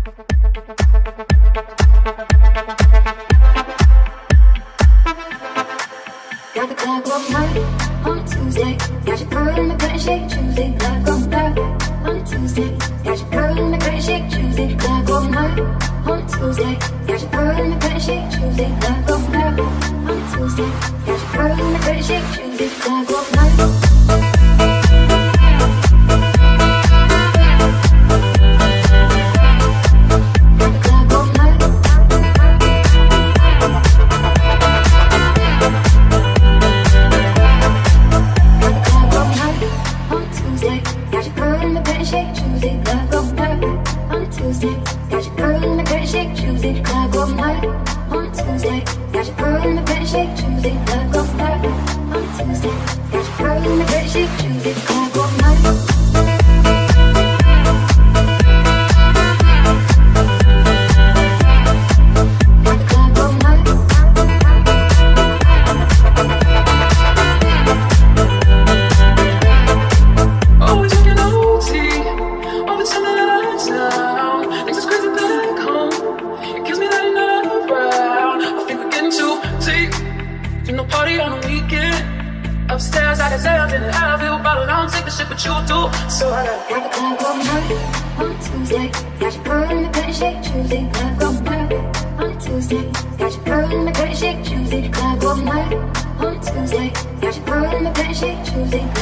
Got the club all night on a Tuesday. Got your girl in the cut and shake Tuesday. Club all night on a Tuesday. Got your girl in the cut and shake Tuesday. Club all night on a Tuesday. Got your girl in the cut and shake Tuesday. Club all night on a Tuesday. Got your girl in the cut and shake Tuesday. Club all night. Upstairs, I deserve it. I feel bottled. I don't take the shit, but you do. So I got the club all night on Tuesday. Got your girl in the cut and shake Tuesday. Club all night on Tuesday. Got your girl in the cut and shake Tuesday. Club all night on Tuesday. Got your girl in the cut and shake Tuesday.